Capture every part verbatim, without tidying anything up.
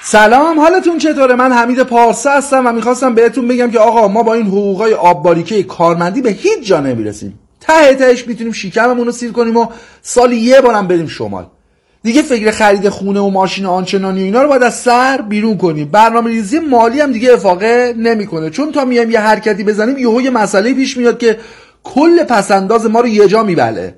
سلام، حالتون چطوره؟ من حمید پارسا هستم و میخواستم بهتون بگم که آقا ما با این حقوقای آب باریکه کارمندی به هیچ جا نمیرسیم. ته تهش میتونیم شکممون رو سیر کنیم و سالی یه بارم بریم شمال. دیگه فکر خرید خونه و ماشین آنچنانی و اینا رو باید از سر بیرون کنیم. برنامه‌ریزی مالی هم دیگه افاقه نمیکنه، چون تا میایم یه حرکتی بزنیم یهو یه مسئله پیش میاد که کل پسنداز ما رو یه جا میبله.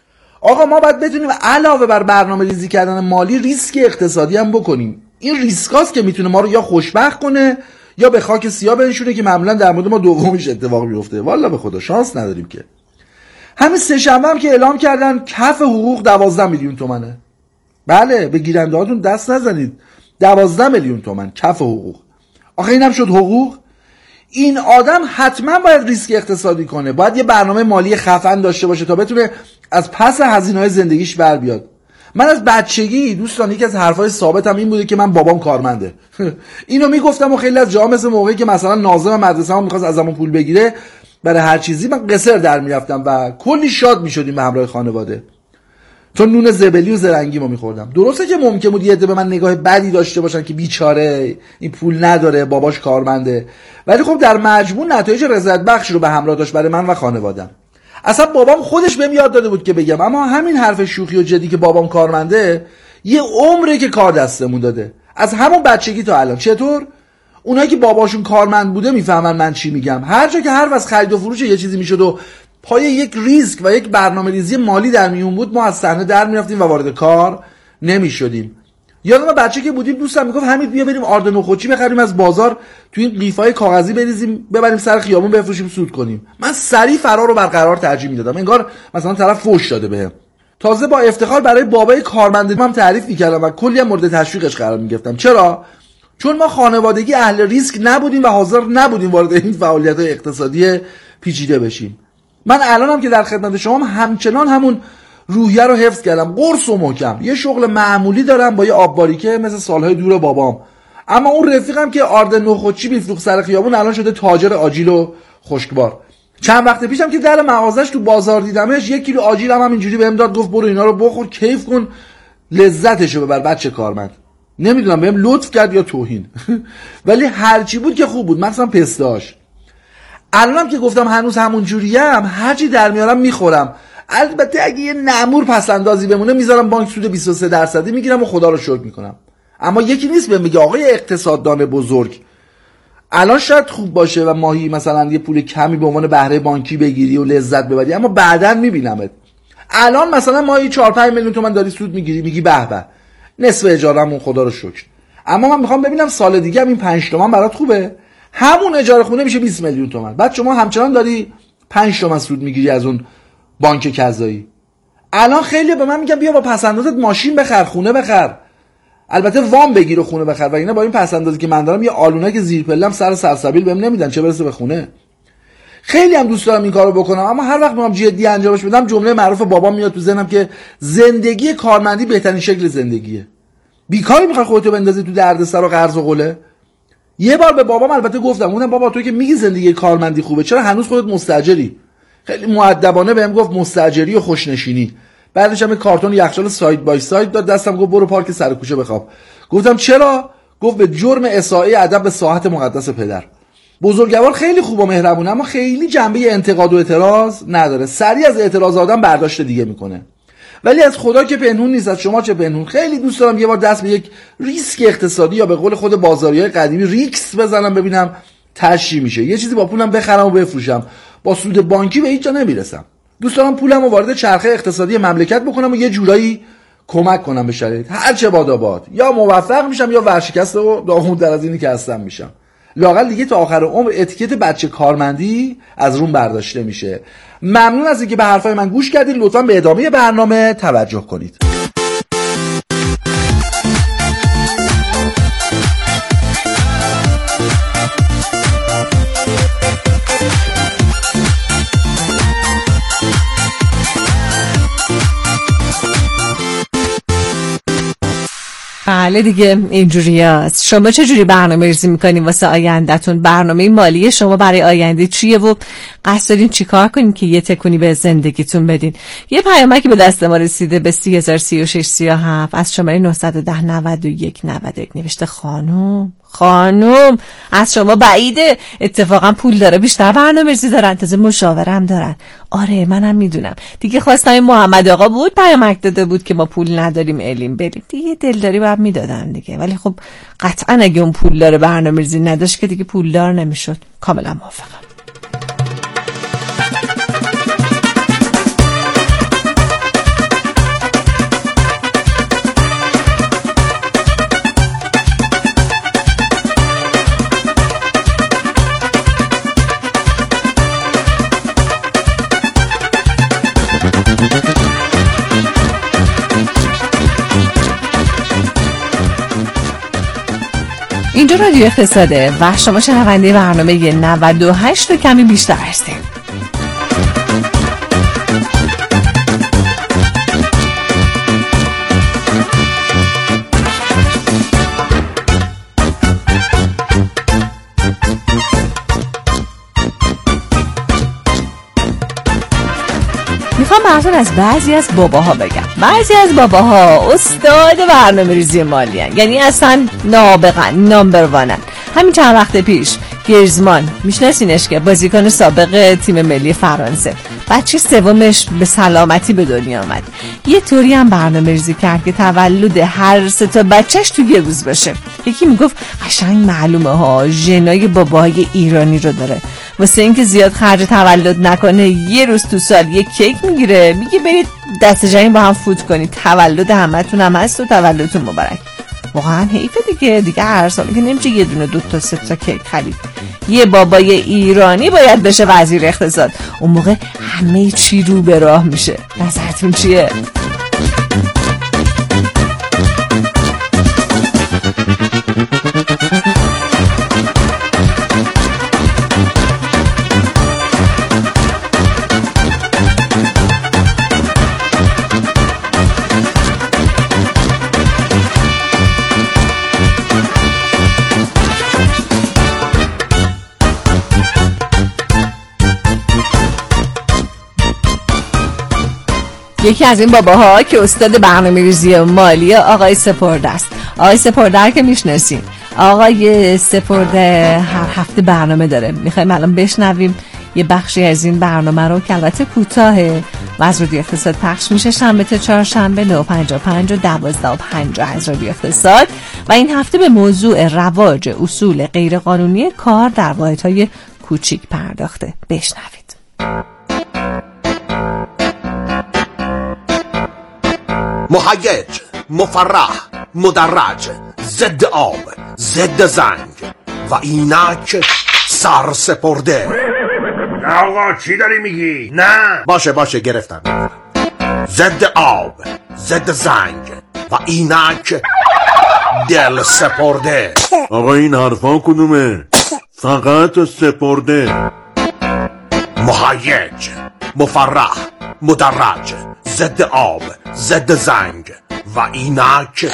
آقا ما باید بتونیم علاوه بر برنامه‌ریزی کردن مالی ریسک اقتصادی هم بکنیم. این ریسکاست که میتونه ما رو یا خوشبخت کنه یا به خاک سیاه بنشونه، که معمولا در مورد ما دومیش اتفاق میفته. والا به خدا شانس نداریم که. همین سه شنبه هم که اعلام کردن کف حقوق دوازده میلیون تومنه. بله، به گیرنده هاتون دست نزنید. دوازده میلیون تومن کف حقوق. آخه اینم شد حقوق؟ این آدم حتما باید ریسک اقتصادی کنه، باید یه برنامه مالی خفن داشته باشه تا بتونه از پس هزینه‌های زندگیش بر بیاد. من از بچگی دوستان یکی از حرفای ثابتم این بوده که من بابام کارمنده. اینو میگفتم و خیلی از جاها مثل موقعی که مثلا ناظم مدرسه‌مون می‌خواست ازمون پول بگیره برای هر چیزی، من قصر در میرفتم و کلی شاد میشدیم به همراه خانواده، چون نون زبلی و زرنگی ما میخوردم. درسته که ممکن بود یه عده به من نگاه بدی داشته باشن که بیچاره این پول نداره، باباش کارمنده، ولی خب در مجموع نتایج رضایت بخش رو به همراه داشت برای من و خانواده‌ام. اصلا بابام خودش بهم یاد داده بود که بگم، اما همین حرف شوخی و جدی که بابام کارمنده یه عمره که کار دستمون داده، از همون بچگی تا الان. چطور؟ اونایی که باباشون کارمند بوده میفهمن من چی میگم. هر جا که حرف از خرید و فروش یه چیزی میشد و پای یک ریسک و یک برنامه‌ریزی مالی در میون بود، ما از صحنه در میرفتیم و وارد کار نمیشدیم. یادم بچه که بودیم دوستم میگفت حمید بیا بریم آرد نخودچی بخریم از بازار، تو این قیفای کاغذی بریزیم ببریم سر خیابون بفروشیم سود کنیم. من سریع فرار رو برقرار ترجیح میدادم، انگار مثلا طرف فوش داده بهم. تازه با افتخار برای بابای کارمند هم تعریف میکردم و کلی هم مورد تشویقش قرار میگرفتم. چرا؟ چون ما خانوادگی اهل ریسک نبودیم و حاضر نبودیم وارد این فعالیت‌های اقتصادی پیچیده بشیم. من الانم که در خدمت شما همچنان همون روحیه رو حفظ کردم، قرص و محکم. یه شغل معمولی دارم با یه آب باریکه مثل سالهای دور بابام، اما اون رفیقم که آرد نخودچی میفروخت سر خیابون الان شده تاجر آجیل و خشکبار. چند وقت پیشم که در مغازش تو بازار دیدمش، یک کیلو آجیل هم اینجوری بهم داد، گفت برو اینا رو بخور کیف کن لذتشو ببر بچه کارمند. نمیدونم بهم لطف کرد یا توهین. ولی هرچی بود که خوب بود، مثلا پستاش. الانم که گفتم هنوز همون جوریم، هرچی در میارم میخورم. البته اگه یه نمور پس اندازی بمونه میذارم بانک سود بیست و سه درصدی میگیرم و خدا رو شکر میکنم. اما یکی نیست بهم میگه آقای اقتصاددان بزرگ الان شاید خوب باشه و ماهی مثلا یه پول کمی به عنوان بهره بانکی بگیری و لذت ببری، اما بعداً میبینمت الان مثلا ماهی چهار پنج میلیون تومان داری سود میگیری، میگی به به نصف اجاره‌مون خدا رو شکر. اما من میخوام ببینم سال دیگه هم این پنج تومن برات خوبه؟ همون اجاره خونه میشه بیست میلیون تومان، بعد شما همچنان داری پنج تومن سود میگیری از اون بانک کذایی. الان خیلی به من میگن بیا با پسندازت ماشین بخر، خونه بخر، البته وام بگیر و خونه بخر، و اینا با این پسندازی که من دارم یه آلونک زیر پله‌ام سر سرسبیل بهم نمیدن، چه برسه به خونه. خیلی هم دوست دارم این کارو بکنم، اما هر وقت میام جدی انجامش بدم جمله معروف بابام میاد تو ذهنم که زندگی کارمندی بهترین شکل زندگیه. بیکاری میخوای خودتو بندازی تو دردسر و قرض و قله؟ یه بار به بابام البته گفتم، گفتم بابا تو که میگی زندگی کارمندی خوبه، چرا هنوز خودت مستاجری؟ خیلی مؤدبانه بهم گفت مستاجری و خوشنشینی. بعدش هم کارتون یخچال ساید بای ساید داد دستم، گفت برو پارک سر کوچه بخواب. گفتم چرا؟ گفت به جرم اساءه ادب به ساحت مقدس پدر. بزرگوار خیلی خوب و مهربونه، اما خیلی جنبه انتقاد و اعتراض نداره. سریع از اعتراض آدم برداشت دیگه میکنه. ولی از خدا که پنهون نیست، از شما چه پنهون. خیلی دوست دارم یه بار دست به یک ریسک اقتصادی یا به قول خود بازاریای قدیمی ریکس بزنم، ببینم تشی میشه. یه چیزی با پولم بخرم و بفروشم. با سود بانکی به هیچ جا نمیرسم. دوست دارم پولمو وارد چرخه اقتصادی مملکت بکنم و یه جورایی کمک کنم به شرایط. هر چه باداباد، یا موفق میشم یا ورشکسته و داغون‌تر از اینی که هستم میشم. لااقل دیگه تا آخر عمر اتیکت بچه کارمندی از روم برداشته میشه. ممنون از اینکه به حرفای من گوش کردید. لطفاً به ادامه برنامه توجه کنید. بله دیگه اینجوری هست. شما چجوری برنامه ریزی میکنین واسه آیندهتون؟ برنامه مالی شما برای آینده چیه و قصد دارین چی کار کنین که یه تکونی به زندگیتون بدین؟ یه پیامکی به دست ما رسیده به سی هزار سی و شش سی و هفت از شماره نه یک صفر نه یک نه یک. نوشته خانوم خانوم از شما بعیده، اتفاقا پول داره بیشتر برنامه ریزی دارن، تازه مشاورم دارن. آره منم میدونم دیگه. خواستم محمد آقا بود پیامک داده بود که ما پول نداریم الیم بریم دیگه، دلداری باید میدادن دیگه. ولی خب قطعا اگه اون پول داره برنامه ریزی نداشت که دیگه پولدار نمیشد. کاملا موافقم. اینجا رادیو اقتصاده و شما شنونده برنامه نود و هشت و کمی بیشتر هستیم. میخوام براتون از بعضی از باباها بگم. بعضی از باباها استاد برنامه ریزی مالی هن. یعنی اصلا نابغن، نامبر وانن. همین چند وقت پیش گریزمان، میشناسینش که بازیکن سابق تیم ملی فرانسه، بچه سومش به سلامتی به دنیا آمد. یه طوری هم برنامه ریزی کرد که تولد هر سه تا بچهش تو یه روز بشه. یکی میگفت قشنگ معلومه ها ژنای باباهای ایرانی رو داره، واسه اینکه زیاد خرج تولد نکنه یه روز تو سال یه کیک میگیره، میگه برید دست جمعی با هم فوت کنید، تولد همتون هم هست و تولدتون مبارک. واقعا حیفه دیگه دیگه هر سال که نمیشه یه دونه دو تا سه تا کیک خرید. یه بابای ایرانی باید بشه وزیر اقتصاد، اون موقع همه چی رو به راه میشه. نظرتون چیه؟ یکی از این باباها که استاد برنامه‌ریزی مالی آقای سپرده است. آقای سپرده که میشناسین، آقای سپرده هر هفته برنامه داره. میخوایم الان بشنویم یه بخشی از این برنامه رو که البته کوتاهه و از رادیو اقتصاد پخش میشه شنبه تا چهارشنبه نه و پنجاه و پنج و دوازده و پنجاه از رادیو اقتصاد. و این هفته به موضوع رواج اصول غیرقانونی کار در واحدهای کوچیک پرداخته. بشنوید. مهیج، مفرح، مدرج، ضد آب، ضد زنگ و اینک سر سپرده. نه آقا چی داری میگی؟ نه باشه باشه گرفتم. ضد آب، ضد زنگ و اینک دل سپرده. آقا این حرفا کدومه؟ فقط سپرده. مهیج، مفرح، مدرج، ضد آب، ضد زنگ و اینک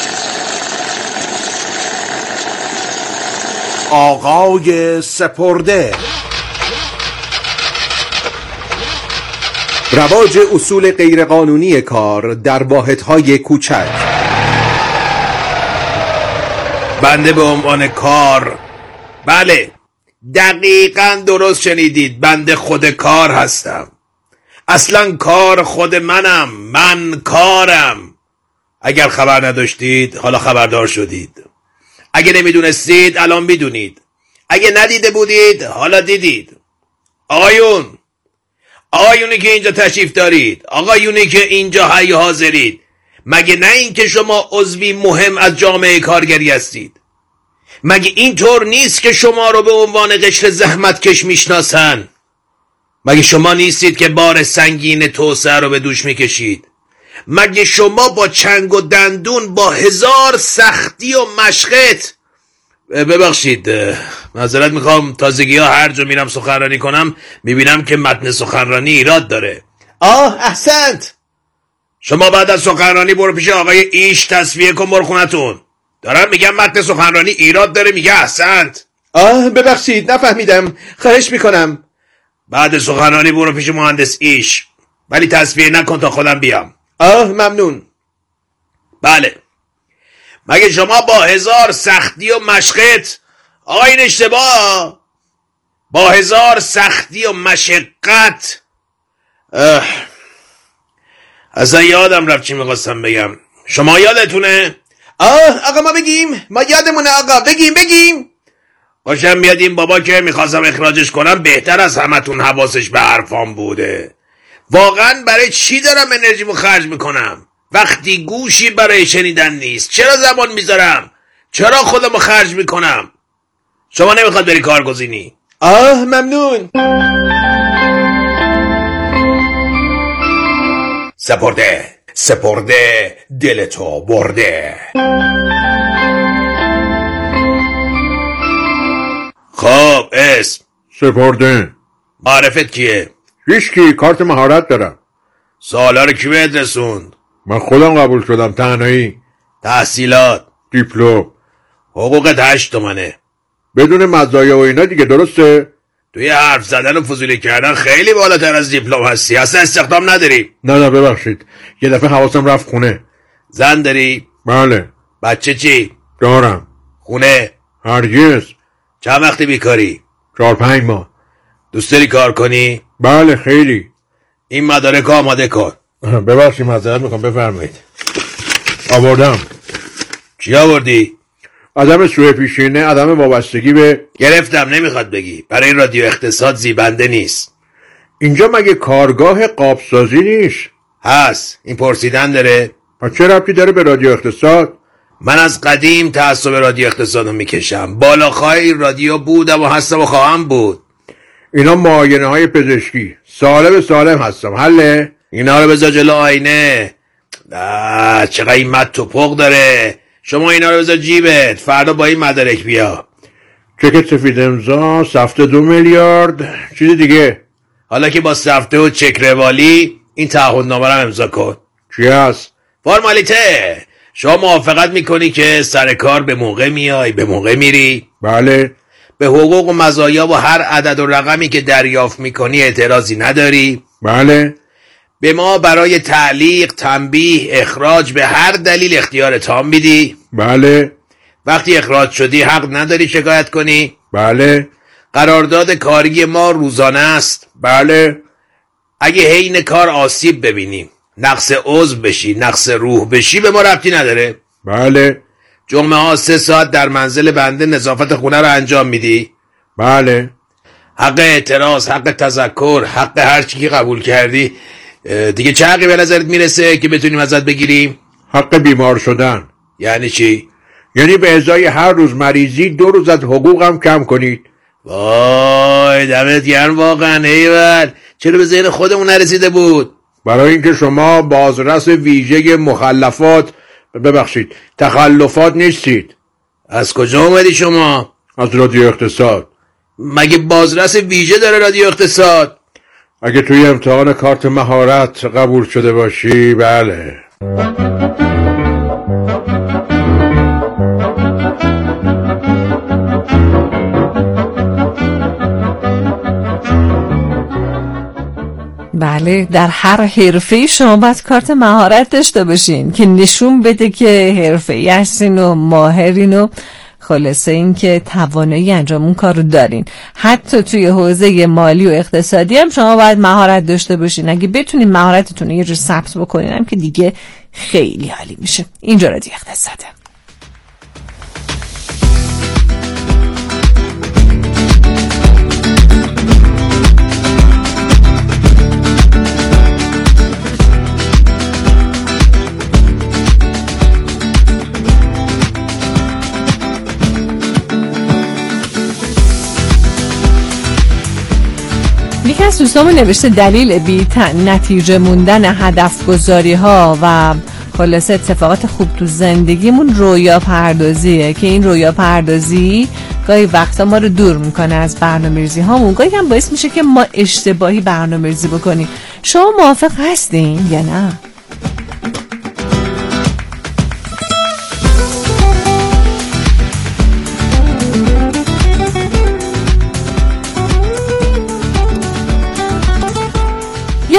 آقای سپرده. رواج اصول غیرقانونی کار در واحدهای کوچک. بنده به عنوان کار، بله دقیقاً درست شنیدید، بنده خود کار هستم. اصلا کار خود منم، من کارم. اگر خبر نداشتید حالا خبردار شدید، اگه نمیدونستید الان میدونید، اگه ندیده بودید حالا دیدید. آقایون، آقایونی که اینجا تشریف دارید، آقایونی که اینجا حی حاضرید، مگه نه این که شما عضوی مهم از جامعه کارگری هستید؟ مگه اینطور نیست که شما رو به عنوان قشر زحمتکش میشناسن؟ مگه شما نیستید که بار سنگین توسعه رو به دوش میکشید؟ مگه شما با چنگ و دندون با هزار سختی و مشقت، ببخشید معذرت میخوام، تازگی ها هر جا میرم سخنرانی کنم میبینم که متن سخنرانی ایراد داره. آه احسنت، شما بعد از سخنرانی برو پیش آقای ایش تصفیه کن برو خونتون. دارم میگم متن سخنرانی ایراد داره، میگه احسنت. آه ببخشید نفهمیدم، خواهش میکنم. بعد سخنرانی برو پیش مهندس ایش، ولی تصفیه نکن تا خودم بیام. آه ممنون. بله، مگه شما با هزار سختی و مشقت، آقا این اشتباه، با هزار سختی و مشقت، اصلا یادم رفت چی میخواستم بگم. شما یادتونه؟ آه آقا ما بگیم، ما یادمونه آقا، بگیم بگیم. باشم میاد این بابا که میخواستم اخراجش کنم بهتر از همتون حواسش به حرفام بوده. واقعا برای چی دارم انرژیمو خرج میکنم وقتی گوشی برای شنیدن نیست؟ چرا زبان میذارم؟ چرا خودمو خرج میکنم؟ شما نمیخواد بری کارگزینی؟ آه ممنون. سپرده سپرده دلتو برده. خب اسم سپرده. معرفت کیه؟ هیچکی، کارت مهارت دارم. سوالا رو کی بهت رسوند؟ من خودم قبول شدم، تنهایی. تحصیلات؟ دیپلم. حقوقت هشت تومنه بدون مزایا و اینا دیگه، درسته؟ توی حرف زدن و فضولی کردن خیلی بالاتر از دیپلم هستی. اصلا استخدام نداری؟ نه نه ببخشید، یه دفعه حواسم رفت خونه. زن داری؟ بله. بچه چی؟ دارم. خونه؟ هرگز. چند وقتی بیکاری؟ چهار پنج ماه. دوست داری کار کنی؟ بله خیلی. این مدارک آماده کن. ببخشید معذرت میخوام، بفرمایید. آوردم. چی آوردی؟ عدم سوء پیشینه، عدم وابستگی به. گرفتم، نمیخواد بگی. برای رادیو اقتصاد زیبنده نیست. اینجا مگه کارگاه قابسازی نیست؟ هست. این پرسیدن داره؟ پس چه ربطی داره به رادیو اقتصاد؟ من از قدیم تعصب رادیو اقتصاد رو میکشم. بالاخای این رادیو بودم و هستم و خواهم بود. اینا معاینه های پزشکی، سالم سالم هستم. حله؟ اینا رو بذار جلو آینه. آه چقدر این مد توپق داره. شما اینا رو بذار جیبت، فردا با این مدارک بیا. چک سفید امضا، سفته دو میلیارد، چیز دیگه. حالا که با سفته و چک روالی، این تعهدنامه رو امضا کن. چی هست؟ فرمالیته. شما موافقت میکنی که سر کار به موقع میای، به موقع میری؟ بله. به حقوق و مزایا و هر عدد و رقمی که دریافت میکنی اعتراضی نداری؟ بله. به ما برای تعلیق، تنبیه، اخراج به هر دلیل اختیار تام میدی؟ بله. وقتی اخراج شدی حق نداری شکایت کنی؟ بله. قرارداد کاری ما روزانه است؟ بله. اگه حین کار آسیب ببینیم، نقص عضو بشی، نقص روح بشی، به ما ربطی نداره؟ بله. جمعه ها سه ساعت در منزل بنده نظافت خونه رو انجام میدی؟ بله. حق اعتراض، حق تذکر، حق هر چی که قبول کردی، دیگه چه حقی به نظرت میرسه که بتونیم ازت بگیریم؟ حق بیمار شدن. یعنی چی؟ یعنی به ازای هر روز مریضی دو روز از حقوقم کم کنید. وای دمت گرم واقعا. ایول، چرا به ذهن خودمون نرسیده بود؟ برای اینکه شما بازرس ویژه مخلفات، ببخشید تخلفات نیستید. از کجا اومدی شما؟ از رادیو اقتصاد. مگه بازرس ویژه داره رادیو اقتصاد؟ اگه توی امتحان کارت مهارت قبول شده باشی، بله. بله، در هر حرفه‌ای شما باید کارت مهارت داشته باشین که نشون بده که حرفه‌ای هستین و ماهرین و خلاصه این که توانایی انجام اون کار رو دارین. حتی توی حوزه مالی و اقتصادی هم شما باید مهارت داشته باشین. اگه بتونین مهارتتون رو یه جور ثبت بکنین هم که دیگه خیلی عالی میشه. اینجا رادیو اقتصاده. یکی از دوستامون نوشته دلیل بی نتیجه موندن هدف گذاری ها و خلاصه اتفاقات خوب تو زندگیمون رویا پردازیه که این رویا پردازی گاهی وقتا ما رو دور میکنه از برنامه‌ریزی هامون، گاهی هم باعث میشه که ما اشتباهی برنامه‌ریزی بکنیم. شما موافق هستین یا نه؟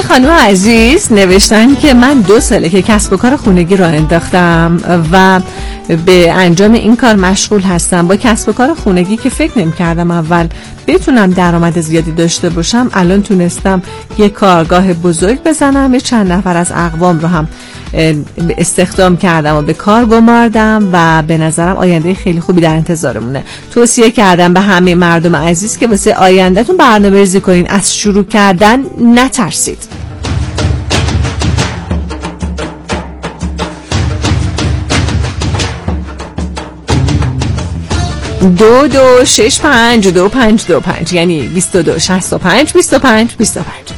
یه خانم عزیز نوشتن که من دو ساله که کسب و کار خونگی را انداختم و به انجام این کار مشغول هستم. با کسب و کار خونگی که فکر نمی کردم اول بتونم درآمد زیادی داشته باشم، الان تونستم یه کارگاه بزرگ بزنم، یه چند نفر از اقوام رو هم استخدام کردم و به کار گماردم و به نظرم آینده خیلی خوبی در انتظارمونه. توصیه کردم به همه مردم عزیز که واسه آیندهتون برنامه‌ریزی کنین، از شروع کردن نترسید. دو دو شش پنج دو پنج دو پنج یعنی بیست و دو شصت و پنج بیست و پنج بیست و پنج.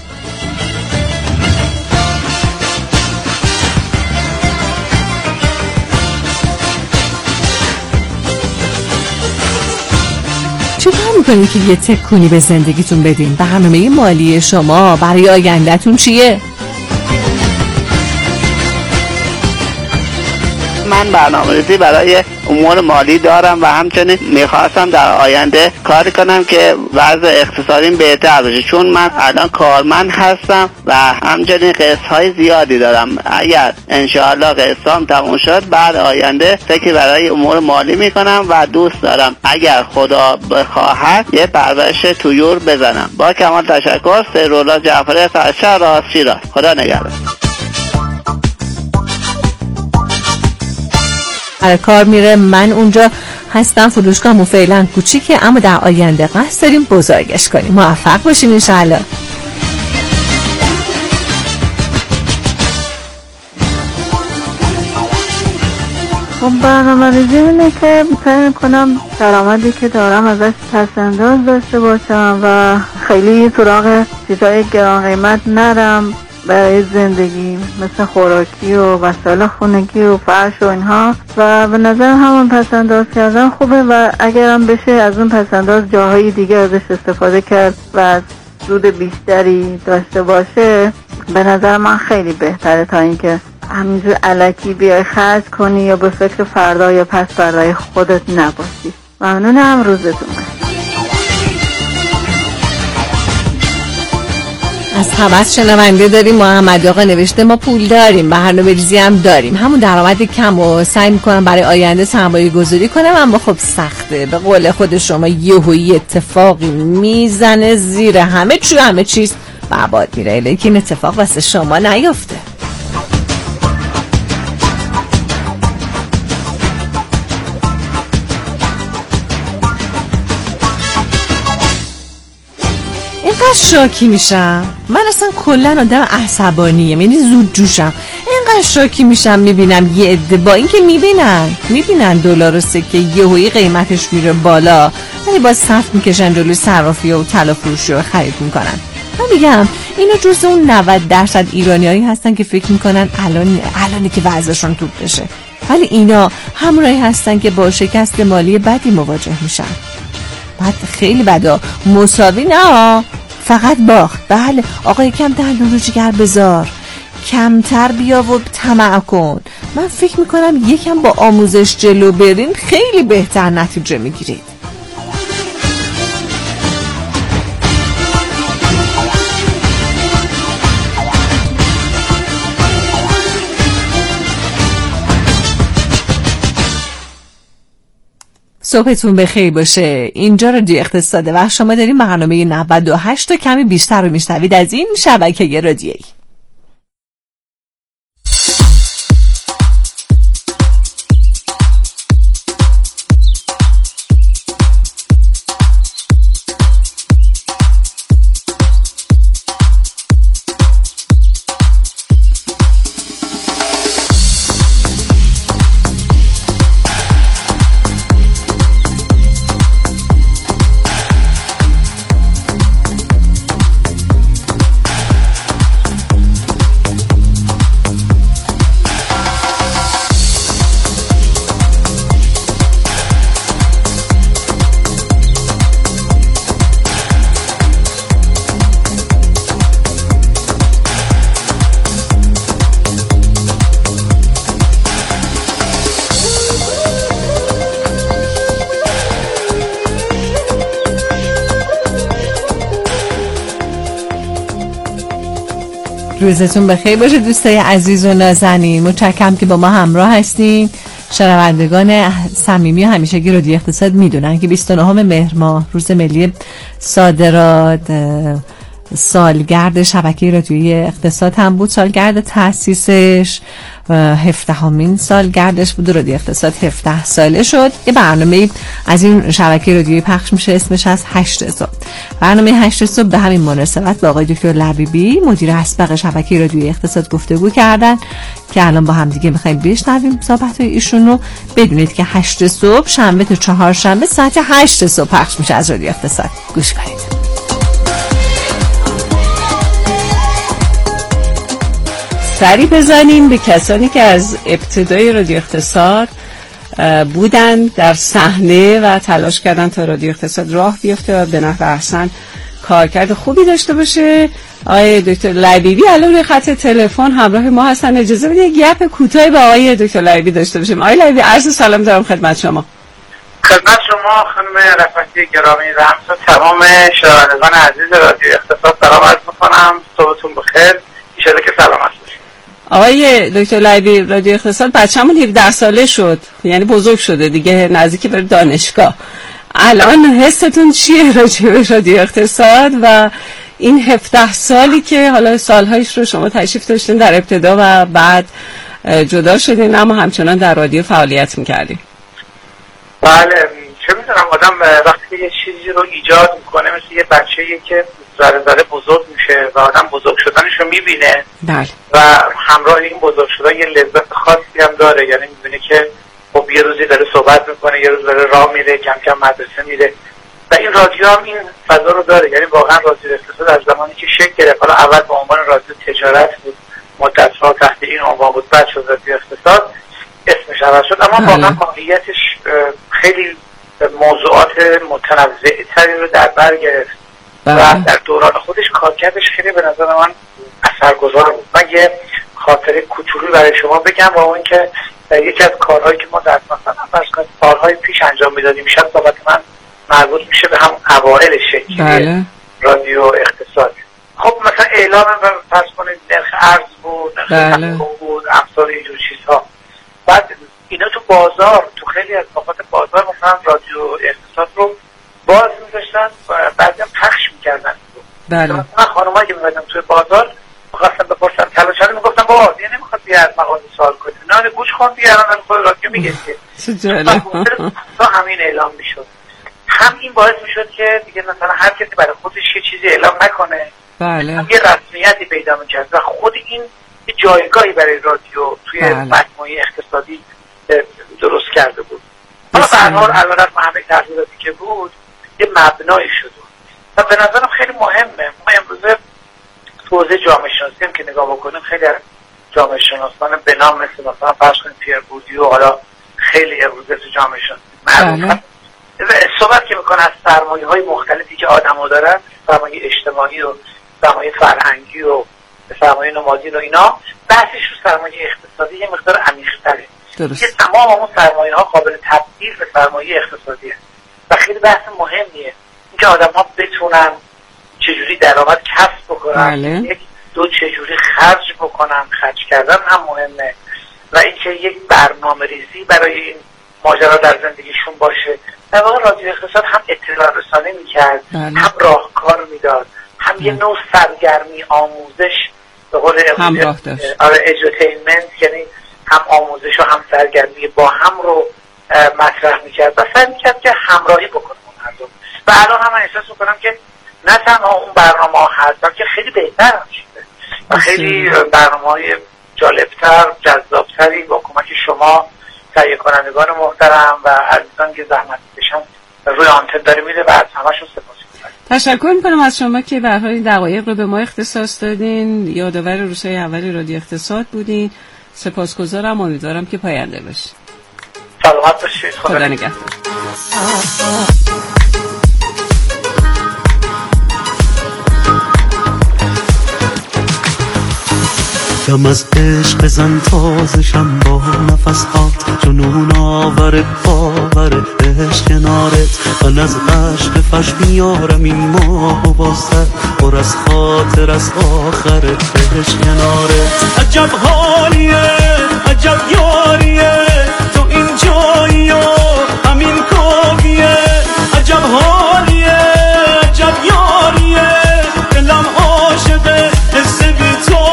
چطور میکنید که یه تکونی به زندگیتون بدین؟ برنامه مالی شما برای آیندهتون چیه؟ من برنامه‌ریزی برای امور مالی دارم و همچنین میخواستم در آینده کاری کنم که وضع اقتصادیم بهتر بشه، چون من الان کارمند هستم و همچنین قسط‌های زیادی دارم. اگر انشاءالله قسطام تموم شد بعد آینده فکری برای امور مالی میکنم و دوست دارم اگر خدا بخواهد یه پرورش طیور بزنم. با کمال تشکر. سیرالله جعفری فرشته راست شیراز. خدا نگهدار. برای کار میره. من اونجا هستم، فروشگاهمون فعلا کوچیکه اما در آینده قصد داریم بزرگش کنیم. موفق باشین انشالله. خب برنامه‌ریزی اینه که سعی کنم درآمدی که دارم ازش پس‌انداز داشته باشم و خیلی سراغ چیزای گران قیمت نرم برای زندگی، مثل خوراکی و وسایل خونگی و فرش و اینها، و به نظر همون پس‌انداز کردن خوبه و اگرم بشه از اون پس‌انداز جاهای دیگه ازش استفاده کرد و سود بیشتری داشته باشه، به نظر من خیلی بهتره تا اینکه همینجور الکی بیای خرج کنی یا به فکر فردا یا پس فردای خودت نباشی. ممنونم، روزتون بخیر. از همت شنونده داریم. محمد آقا نوشته ما پول داریم، برنامه‌ریزی هم داریم، همون درآمد کم و سعی می‌کنم برای آینده سرمایه گذاری کنم، اما خب سخته. به قول خود شما یهویی اتفاقی میزنه زیر همه چی همه چیز برباد میره، لیکن اتفاق واسه شما نیفته. اینقدر شاکی میشم، من اصلا کلن آدم عصبانیم، یعنی زود جوشم. اینقدر شاکی میشم میبینم یه عده با این که میبینن میبینن دلار و سکه یهویی قیمتش میره بالا، ولی باز صف میکشن جلوی صرافی و طلا فروشی رو خرید میکنن. من میگم اینا جز اون نود درصد ایرانیایی هستن که فکر میکنن الان الانی که وضعشون توپ بشه، ولی اینا همراهی هستن که با شکست مالی بدی مواجه میشن. بعد خیلی بدا، مساوی نه، فقط باخت. بله آقا یکم دندون رو جگر بذار، کمتر بیا و طمع کن. من فکر میکنم یکم با آموزش جلو برین خیلی بهتر نتیجه میگیرید. صبحتون بخیر باشه. اینجا رادیو اقتصاده و شما داریم برنامه نود و هشت تا کمی بیشتر رو میشنوید از این شبکه رادیویی. روزتون بخیر باشه دوستای عزیز و نازنین. متشکرم که با ما همراه هستین. شنوندگان صمیمی همیشگی رادیو اقتصاد میدونن که بیست و نهم مهر ماه روز ملی صادرات سالگرد شبکه رادیویی اقتصاد هم بود. سالگرد تأسیسش هفدهمین سالگردش بود. رادیو اقتصاد هفده ساله شد. یه برنامه از این شبکه رادیویی پخش میشه، اسمش از هشت صبح. برنامه هشت صبح به همین مناسبت با آقای دکتر لبیبی مدیر اسبق شبکه رادیویی اقتصاد گفتگو کردن که الان با هم دیگه میخوایم بشنویم صحبت‌های ایشون رو. بدونید که هشت صبح شنبه تا چهارشنبه ساعت هشت صبح پخش میشه از رادیو اقتصاد. گوش کنید. سری بزنیم به کسانی که از ابتدای رادیو اقتصاد بودن در صحنه و تلاش کردن تا رادیو اقتصاد راه بیفته و به نحو احسن کارکرد خوبی داشته باشه. آقای دکتر لبیبی الان روی خط تلفن همراه ما هستن. اجازه بدید یک گپ کوتاهی با آقای دکتر لبیبی داشته باشیم. آقای لبیبی عرض سلام دارم خدمت شما. خدمت شما خانم رفعتی گرامی رمز و تمام شنوندگان عزیز رادیو اقتصاد سلام عرض می‌کنم. صبحتون بخیر. ان شاءالله که سلامت باشید. آقای دکتر لبیبی رادیو اقتصاد بچه‌مون هفده ساله شد، یعنی بزرگ شده دیگه، نزدیک به دانشگاه. الان حستون چیه راجع به رادیو اقتصاد و این هفده سالی که حالا سالهایش رو شما تشریف داشتین در ابتدا و بعد جدا شدین اما همچنان در رادیو فعالیت می‌کردین؟ بله، چه می‌دونم آدم وقتی یه چیزی رو ایجاد می‌کنه مثل یه بچه‌ای که ذره ذره بزرگ میشه و آدم بزرگ شدنش رو می‌بینه. بله. و همراه این بزرگ شدن یه لذت خاصی هم داره، یعنی می‌بینه که خب یه روزی داره صحبت می‌کنه، یه روز داره راه میره، کم کم مدرسه میره و این رادیو هم این فضا رو داره. یعنی واقعا رادیو اقتصاد از زمانی که شکل گرفت، حالا اول به عنوان رادیو تجارت بود، مدت‌ها تحت این عنوان بود، بعد شد رادیو اقتصاد، اسمش عوض شد، اما واقعا ماهیتش خیلی موضوعات متنوع‌تری رو در بر گرفت و در دوران خودش کارکردش خیلی به نظر من اثرگذار بود. من یه خاطره کوچولویی برای شما بگم و اون که یکی از کارهایی که ما در مثلا فرض کنید سالهای پیش انجام میدادیم، شاید صحبت من مربوط میشه به هم اوایل شکلی بله. رادیو اقتصاد. خب مثلا اعلام فرض کنید نرخ ارز بود، نرخ بله. بود، امثال اینجور چیزها. بعد اینا تو بازار، تو خیلی از نقاط بازار مثلا رادیو اقتصاد رو باز می‌ذاشتن و بعدم پخش می‌کردن. بله. مثلا خانمایی که می‌بودن توی بازار می‌خواستن بپرسن تلاشانه میگفتن بابا دیگه نمیخواد بیا از مغازه سوال کنید، نه گوش کن بیا الان خود رادیو میگه که چه جالب. تا همین اعلام میشد. هم این باعث میشد که دیگه مثلا هر کسی برای خودش یه چیزی اعلام نکنه. بله. یه رسمیتی پیدا می‌کرد و خود این یه جایگاهی برای رادیو توی مجموعه اقتصادی درست کرده بود. حالا به هر حال علیرغم همه تغییراتی که بود یه مبنایی شد و به نظرم خیلی مهمه. ما امروزه تو حوزه جامعه شناسی هم که نگاه بکنیم خیلی از جامعه شناسان به نام مثل مثلا فرض کنیم پیر بوردیو، حالا خیلی امروزه تو جامعه شناسی معروف صحبت که میکنه از سرمایه‌های مختلفی که آدم‌ها دارن، سرمایه اجتماعی و سرمایه فرهنگی و سرمایه نمادین و اینا، بحثش رو سرمایه اقتصادی یه مقدار عمیق‌تره. که تمام اون سرمایه‌ها قابل تبدیل به سرمایه اقتصادی است و خیلی بحث مهمیه اینکه آدم‌ها بتونن چجوری درآمد کسب بکنن، بله. یک دو چجوری خرج بکنن، خرج کردن هم مهمه و اینکه یک برنامه‌ریزی برای این ماجرا در زندگیشون باشه. در واقع رادیو اقتصاد هم اطلاع رسانی می‌کرد، بله. هم راهکار میداد، هم بله. یه نوع سرگرمی آموزش به قول همراه داشت. آره ادوتینمنت، یعنی هم آموزش و هم سرگرمی با هم رو مطرح میکرد و سعی میکرد که همراهی بکنه اون مردم و الان هم من احساس میکنم که نه تنها اون برنامه ها هست که خیلی بهتر هم شده و خیلی برنامه های جالبتر، جذابتری با کمک شما تهیه کنندگان محترم و عزیزان که زحمت بکشن روی آنتن داره میده و از همشون سپاسگزارم. تشکر میکنم از شما که به هر حال این دقایق رو به ما اختصاص دادین. یادآور روزهای اول رادیو اقتصاد بودین. سپاسگزارم، امیدوارم که پاینده باشید. سلامت باشید. خدا نگهدار. دم از عشق بزن تازشم با نفس هات، جنون آور باور عشق کنارت. من از عشق فش میارم این ماه و بازتر، پر از خاطر از آخر عشق کنارت. عجب حالیه عجب یاریه تو این جایی و همین کافیه. عجب حالیه عجب یاریه دلم عاشقه حس بی تو.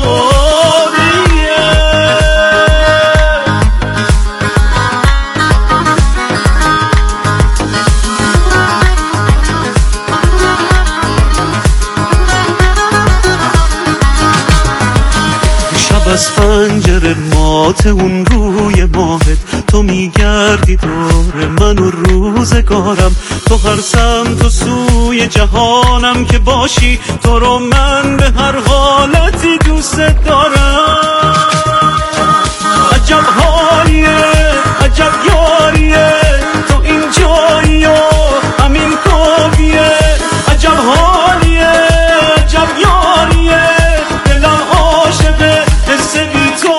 از پنجره مات اون روی ماهت، تو میگردی دور من و روزگارم. تو هر سمت و سوی جهانم که باشی، تو رو من به هر حالتی دوست دارم. عجب حالیه عجب یاریه تو این جایی و همین کافیه. عجب حالیه عجب یاریه دلم عاشقه حس بی تو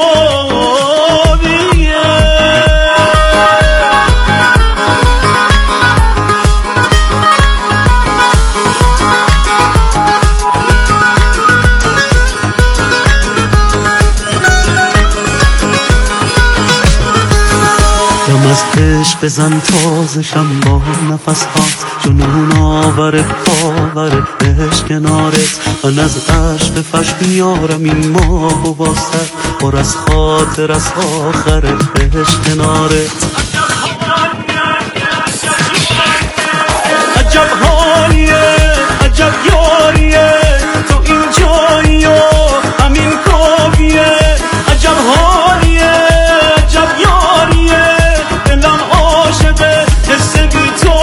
دیگه. دم از عشق بزن تازشم با نفس هات، جنون آور باور عشق کنارت. من از عشق فش میارم این ماه و بازتر، پر از خاطر از آخر عشق کنارت. عجب حالیه عجب یاریه تو این جایی و همین کافیه. عجب حالیه عجب یاریه دلم عاشقه حس بی تو.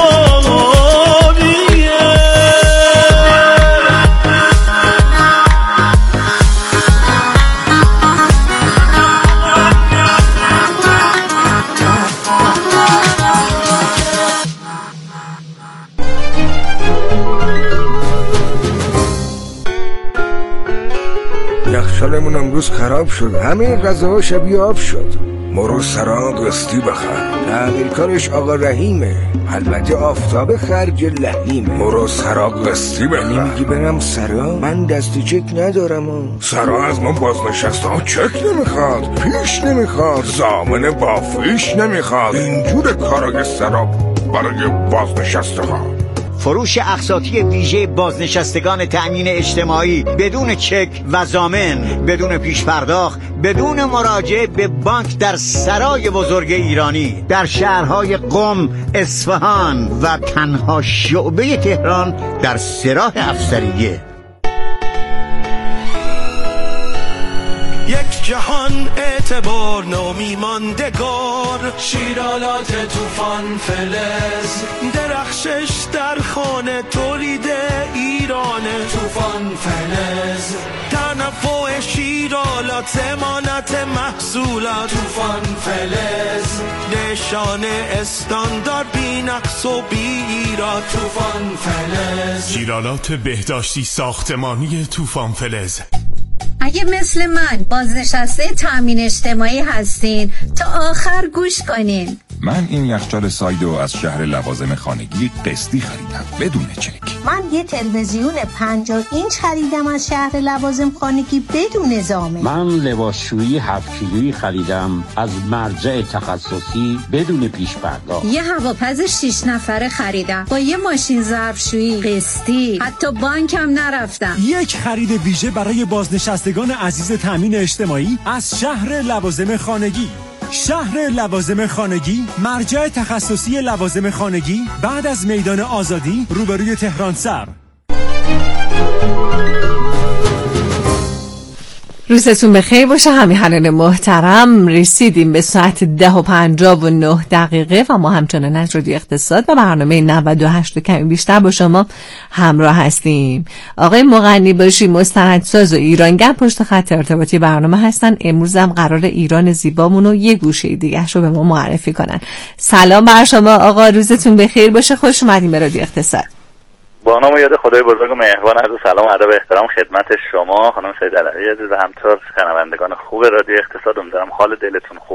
یخچالمون امروز خراب شد، همه غذاها شبیه آب شد. مرو سراغ قسطی بخر، تعمیرکارش آقا رحیمه، البته آفتاب خرج لحیمه. مرو سراغ قسطی بخر. یعنی میگی برم سراغ؟ من دستی چک ندارم. و سراغ از ما بازنشسته ها چک نمیخواد، پیش نمیخواد، ضامن با فیش نمیخواد. اینجور کارای سراغ برای بازنشسته ها. فروش اقساطی ویژه بازنشستگان تأمین اجتماعی بدون چک و ضامن، بدون پیش پرداخت، بدون مراجعه به بانک در سرای بزرگ ایرانی در شهرهای قم، اصفهان و تنها شعبه تهران در سراح افسریه. یک جهان اعتبار نامی ماندگار، شیرالات طوفان فلز، درخشش در خانه تولید ایران طوفان فلز، تنوع شیرالات امانت محصولات طوفان فلز، نشان استاندارد بی نقص و بی ایراد طوفان فلز. شیرالات بهداشتی ساختمانی طوفان فلز. اگه مثل من بازنشسته تأمین اجتماعی هستین تا آخر گوش کنین. من این یخچال سایدو از شهر لوازم خانگی قسطی خریدم بدون چک. من یه تلویزیون پنجاه اینچ خریدم از شهر لوازم خانگی بدون ضامن. من لباسشویی هفت کیلویی خریدم از مرجع تخصصی بدون پیش پرداخت. یه هواپز شش نفره خریدم با یه ماشین ظرفشویی قسطی، حتی بانکم نرفتم. یک خرید ویژه برای بازنشستگان عزیز تأمین اجتماعی از شهر لوازم خانگی. شهر لوازم خانگی، مرجع تخصصی لوازم خانگی بعد از میدان آزادی روبروی تهران سر. روزتون بخیر باشه همیهنان محترم. رسیدیم به ساعت ده و پنجاه و نه دقیقه و ما همچنان از رادیو اقتصاد و برنامه نود و هشت و کمی بیشتر با شما همراه هستیم. آقای مغنی باشی مستندساز و ایرانگر پشت خط ارتباطی برنامه هستن. امروز هم قرار ایران زیبامون رو یه گوشه دیگه رو به ما معرفی کنن. سلام بر شما آقا، روزتون بخیر باشه، خوش اومدین به رادیو اقتصاد. با نام و یاد خدای بزرگ و مهربان، عرض سلام و ادب و احترام خدمت شما خانم سید علوی عزیز و همطور شنوندگان خوب رادیو اقتصاد. امیدوارم حال دلتون خوب